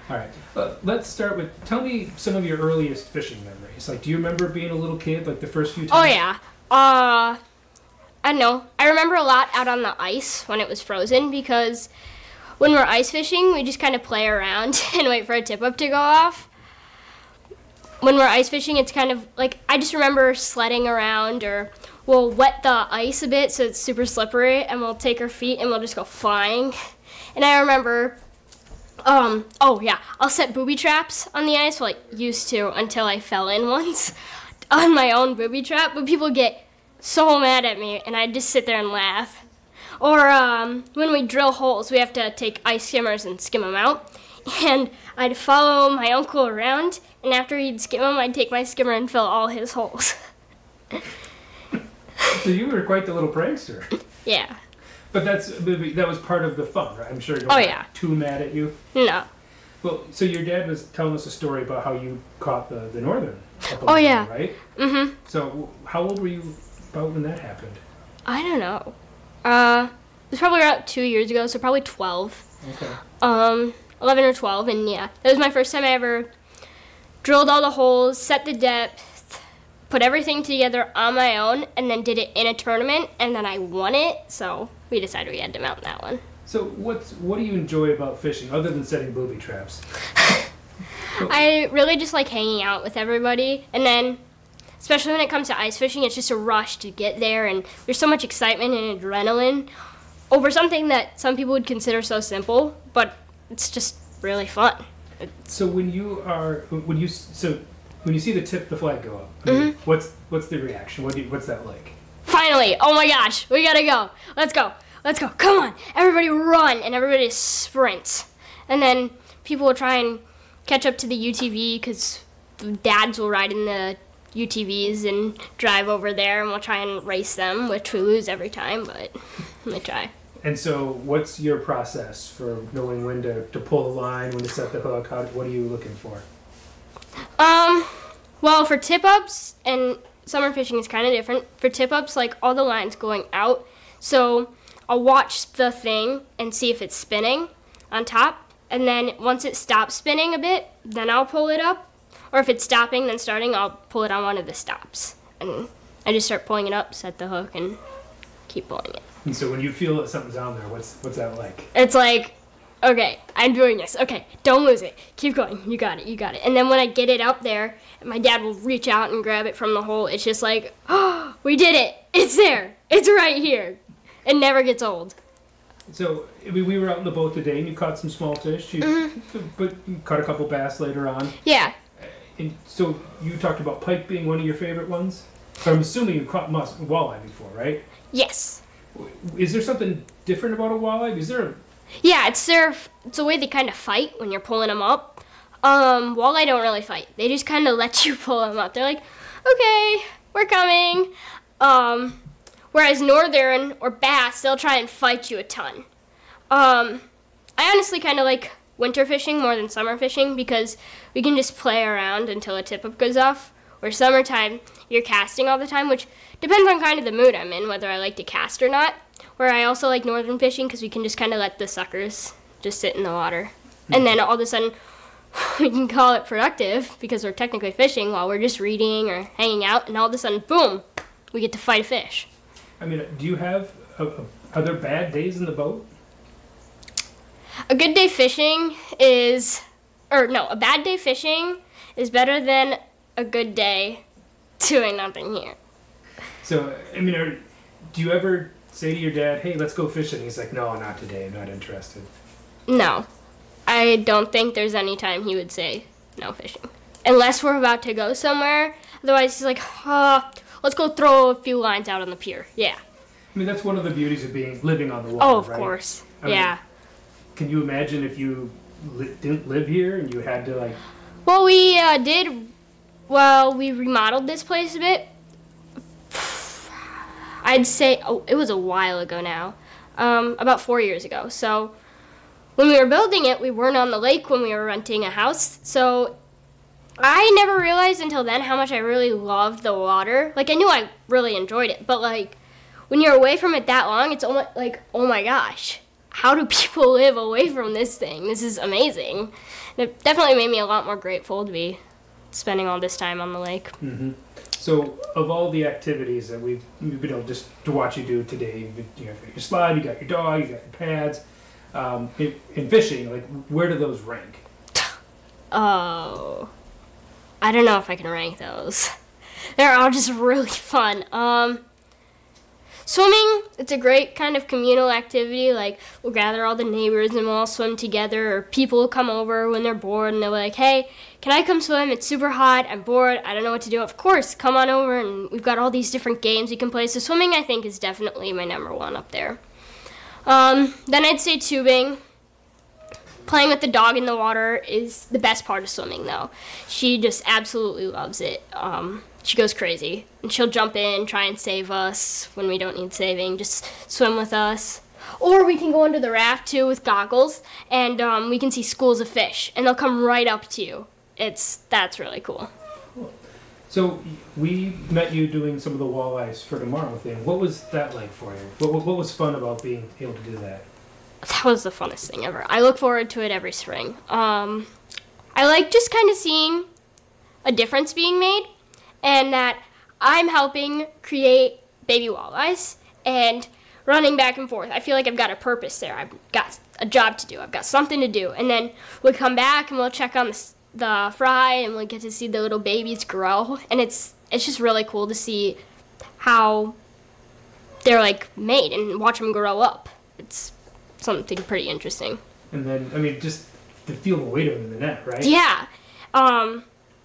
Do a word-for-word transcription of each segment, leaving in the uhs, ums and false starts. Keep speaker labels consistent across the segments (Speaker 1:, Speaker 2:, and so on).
Speaker 1: All right. Uh, let's start with, tell me some of your earliest fishing memories. Like, do you remember being a little kid, like the first few
Speaker 2: Oh
Speaker 1: times?
Speaker 2: yeah. Uh, I don't know. I remember a lot out on the ice when it was frozen because when we're ice fishing, we just kind of play around and wait for a tip up to go off. When we're ice fishing, it's kind of like, I just remember sledding around, or we'll wet the ice a bit so it's super slippery, and we'll take our feet and we'll just go flying. And I remember, um, oh yeah, I'll set booby traps on the ice, well, I used to until I fell in once on my own booby trap, but people get so mad at me, and I just sit there and laugh. Or um, when we drill holes, we have to take ice skimmers and skim them out. And I'd follow my uncle around, and after he'd skim them, I'd take my skimmer and fill all his holes.
Speaker 1: So you were quite the little prankster.
Speaker 2: Yeah.
Speaker 1: But that's that was part of the fun, right? I'm sure you
Speaker 2: Oh,
Speaker 1: weren't
Speaker 2: yeah.
Speaker 1: too mad at you.
Speaker 2: No.
Speaker 1: Well, so your dad was telling us a story about how you caught the, the northern. up
Speaker 2: Oh,
Speaker 1: on the
Speaker 2: yeah.
Speaker 1: hill, right?
Speaker 2: Mm-hmm.
Speaker 1: So how old were you about when that happened?
Speaker 2: I don't know. Uh, it was probably about two years ago, so probably twelve.
Speaker 1: Okay.
Speaker 2: Um, eleven or twelve, and yeah, that was my first time I ever drilled all the holes, set the depth, put everything together on my own, and then did it in a tournament, and then I won it, so we decided we had to mount that one.
Speaker 1: So what's what do you enjoy about fishing other than setting booby traps?
Speaker 2: I really just like hanging out with everybody, and then especially when it comes to ice fishing, it's just a rush to get there, and there's so much excitement and adrenaline over something that some people would consider so simple, but it's just really fun.
Speaker 1: So when you are when you so when you see the tip the flag go up, I mean,
Speaker 2: Mm-hmm.
Speaker 1: what's what's the reaction? What do you, what's that like?
Speaker 2: Finally, oh my gosh, we gotta go. Let's go, let's go, come on. Everybody run, and everybody sprints. And then people will try and catch up to the U T V, because dads will ride in the U T Vs and drive over there, and we'll try and race them, which we lose every time, but we try.
Speaker 1: And so what's your process for knowing when to, to pull the line, when to set the hook? How, what are you looking for?
Speaker 2: Um, well, for tip-ups, and summer fishing is kind of different. For tip-ups, like, all the line's going out, so I'll watch the thing and see if it's spinning on top, and then once it stops spinning a bit, then I'll pull it up. Or if it's stopping, then starting, I'll pull it on one of the stops. And I just start pulling it up, set the hook, and keep pulling it.
Speaker 1: And so when you feel that something's on there, what's what's that like?
Speaker 2: It's like, okay, I'm doing this. Okay, don't lose it. Keep going. You got it. You got it. And then when I get it up there, my dad will reach out and grab it from the hole. It's just like, oh, we did it. It's there. It's right here. It never gets old.
Speaker 1: So I mean, we were out in the boat today, and you caught some small fish. You,
Speaker 2: Mm-hmm.
Speaker 1: But you caught a couple bass later on.
Speaker 2: Yeah.
Speaker 1: And so you talked about pike being one of your favorite ones. So I'm assuming you caught mus- walleye before, right?
Speaker 2: Yes.
Speaker 1: Is there something different about a walleye? Is there a
Speaker 2: Yeah, it's their, it's the way they kind of fight when you're pulling them up. Um, walleye don't really fight. They just kind of let you pull them up. They're like, okay, we're coming. Um, whereas northern or bass, they'll try and fight you a ton. Um, I honestly kind of like winter fishing more than summer fishing because we can just play around until a tip-up goes off. Where summertime, you're casting all the time, which depends on kind of the mood I'm in, whether I like to cast or not. Where I also like northern fishing because we can just kind of let the suckers just sit in the water. And then all of a sudden, we can call it productive because we're technically fishing while we're just reading or hanging out. And all of a sudden, boom, we get to fight a fish.
Speaker 1: I mean, do you have, a, a, are there bad days in the boat?
Speaker 2: A good day fishing is, or no, a bad day fishing is better than a good day doing nothing here.
Speaker 1: So, I mean, are, do you ever say to your dad, hey, let's go fishing? He's like, no, not today. I'm not interested.
Speaker 2: No. I don't think there's any time he would say no fishing. Unless we're about to go somewhere. Otherwise, he's like, oh, let's go throw a few lines out on the pier. Yeah.
Speaker 1: I mean, that's one of the beauties of being living on the water,
Speaker 2: Oh, of
Speaker 1: right?
Speaker 2: course.
Speaker 1: I mean,
Speaker 2: yeah.
Speaker 1: Can you imagine if you li- didn't live here and you had to, like...
Speaker 2: Well, we uh, did... Well, we remodeled this place a bit. I'd say, oh, it was a while ago now. Um, about four years ago. So when we were building it, we weren't on the lake when we were renting a house. So I never realized until then how much I really loved the water. Like, I knew I really enjoyed it. But, like, when you're away from it that long, it's almost like, oh, my gosh. how do people live away from this thing? This is amazing. And it definitely made me a lot more grateful to be spending all this time on the lake.
Speaker 1: Mm-hmm. So, of all the activities that we've, we've been able just to watch you do today, you got your slide, you got your dog, you got your pads. Um, in, in fishing, like, where do those rank?
Speaker 2: Oh, I don't know if I can rank those. They're all just really fun. Um, swimming, it's a great kind of communal activity. Like, we'll gather all the neighbors and we'll all swim together, or people will come over when they're bored and they're like, hey, can I come swim? It's super hot, I'm bored, I don't know what to do. Of course, come on over, and we've got all these different games you can play. So swimming, I think, is definitely my number one up there. Um, then I'd say tubing. Playing with the dog in the water is the best part of swimming, though. She just absolutely loves it. Um, she goes crazy, and she'll jump in, try and save us when we don't need saving, just swim with us. Or we can go under the raft, too, with goggles, and um, we can see schools of fish, and they'll come right up to you. It's That's really cool.
Speaker 1: Cool. So, we met you doing some of the walleyes for tomorrow thing. What was that like for you? What, what, what was fun about being able to do that?
Speaker 2: That was the funnest thing ever. I look forward to it every spring. Um, I like just kind of seeing a difference being made, and that I'm helping create baby walleyes and running back and forth. I feel like I've got a purpose there. I've got a job to do. I've got something to do. And then we'll come back and we'll check on the, the fry, and we'll get to see the little babies grow. And it's it's just really cool to see how they're like made and watch them grow up. It's something pretty interesting.
Speaker 1: And then, I mean, just to feel the weight of them in the net, right?
Speaker 2: Yeah. Um,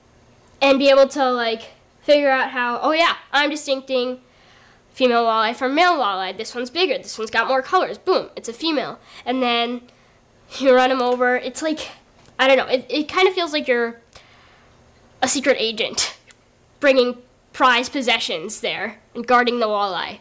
Speaker 2: and be able to, like, figure out how, oh, yeah, I'm distincting female walleye from male walleye. This one's bigger. This one's got more colors. Boom, it's a female. And then you run them over. It's like, I don't know, it, it kind of feels like you're a secret agent bringing prized possessions there and guarding the walleye.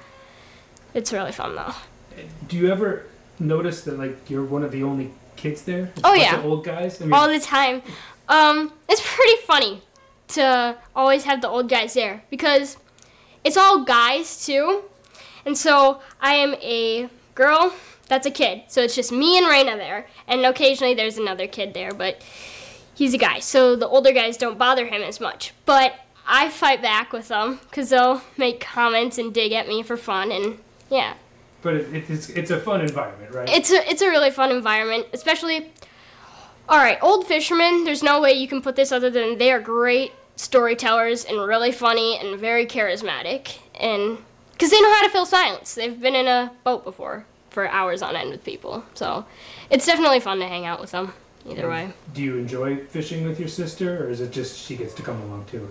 Speaker 2: It's really fun, though.
Speaker 1: Do you ever notice that, like, you're one of the only kids there? It's
Speaker 2: Oh,
Speaker 1: a bunch
Speaker 2: yeah.
Speaker 1: of old guys? I mean,
Speaker 2: All the time. Um, it's pretty funny to always have the old guys there because it's all guys too. And so I am a girl that's a kid. So it's just me and Raina there. And occasionally there's another kid there, but he's a guy. So the older guys don't bother him as much. But I fight back with them because they'll make comments and dig at me for fun. And yeah.
Speaker 1: But it, it's it's a fun environment, right?
Speaker 2: It's a, it's a really fun environment, especially, all right, old fishermen, there's no way you can put this other than they are great storytellers and really funny and very charismatic, and because they know how to fill silence. They've been in a boat before for hours on end with people, so it's definitely fun to hang out with them, either way.
Speaker 1: Do you enjoy fishing with your sister, or is it just she gets to come along too?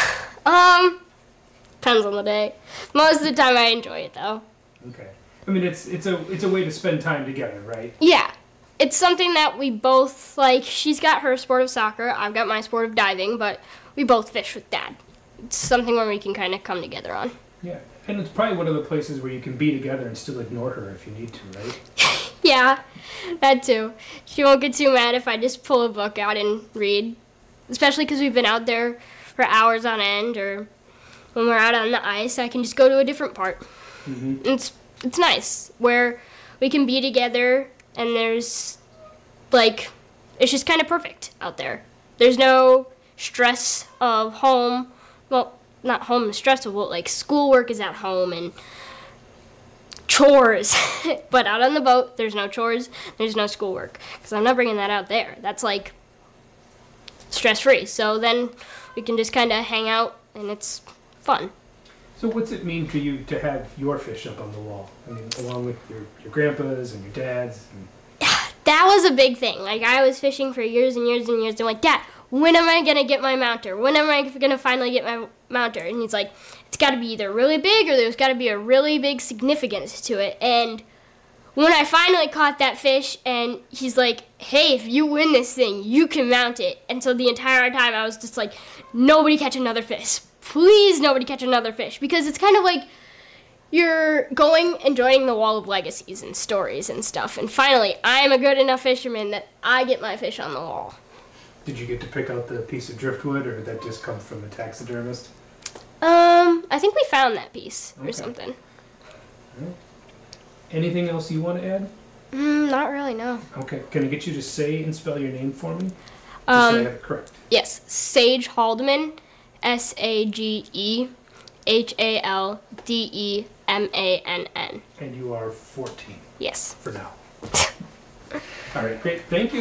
Speaker 2: Um, depends on the day. Most of the time I enjoy it, though.
Speaker 1: Okay. I mean, it's it's a it's a way to spend time together, right?
Speaker 2: Yeah. It's something that we both, like, she's got her sport of soccer, I've got my sport of diving, but we both fish with Dad. It's something where we can kind of come together on.
Speaker 1: Yeah. And it's probably one of the places where you can be together and still ignore her if you need to, right?
Speaker 2: Yeah, that too. She won't get too mad if I just pull a book out and read, especially because we've been out there for hours on end, or when we're out on the ice, I can just go to a different part.
Speaker 1: Mm-hmm.
Speaker 2: It's it's nice where we can be together, and there's like it's just kind of perfect out there. There's no stress of home. Well, not home is stressful, but like schoolwork is at home and chores. But out on the boat, there's no chores. There's no schoolwork because I'm not bringing that out there. That's like stress free. So then we can just kind of hang out, and it's fun.
Speaker 1: So what's it mean to you to have your fish up on the wall? I mean, along with your, your grandpa's and your dad's. And...
Speaker 2: That was a big thing. Like, I was fishing for years and years and years. I'm like, Dad, when am I going to get my mounter? When am I going to finally get my mounter? And he's like, it's got to be either really big or there's got to be a really big significance to it. And when I finally caught that fish, and he's like, hey, if you win this thing, you can mount it. And so the entire time I was just like, nobody catch another fish. Please, nobody catch another fish. Because it's kind of like you're going and joining the wall of legacies and stories and stuff. And finally, I'm a good enough fisherman that I get my fish on the wall.
Speaker 1: Did you get to pick out the piece of driftwood, or did that just come from the taxidermist?
Speaker 2: Um, I think we found that piece or
Speaker 1: Okay.
Speaker 2: something.
Speaker 1: Right. Anything else you want to add?
Speaker 2: Mm, not really, no.
Speaker 1: Okay. Can I get you to say and spell your name for me? Just so I
Speaker 2: Um,
Speaker 1: have it correct.
Speaker 2: yes, Sage Haldeman, S A G E H A L D E M A N N.
Speaker 1: And you are fourteen
Speaker 2: Yes.
Speaker 1: for now. All right, great. Thank you.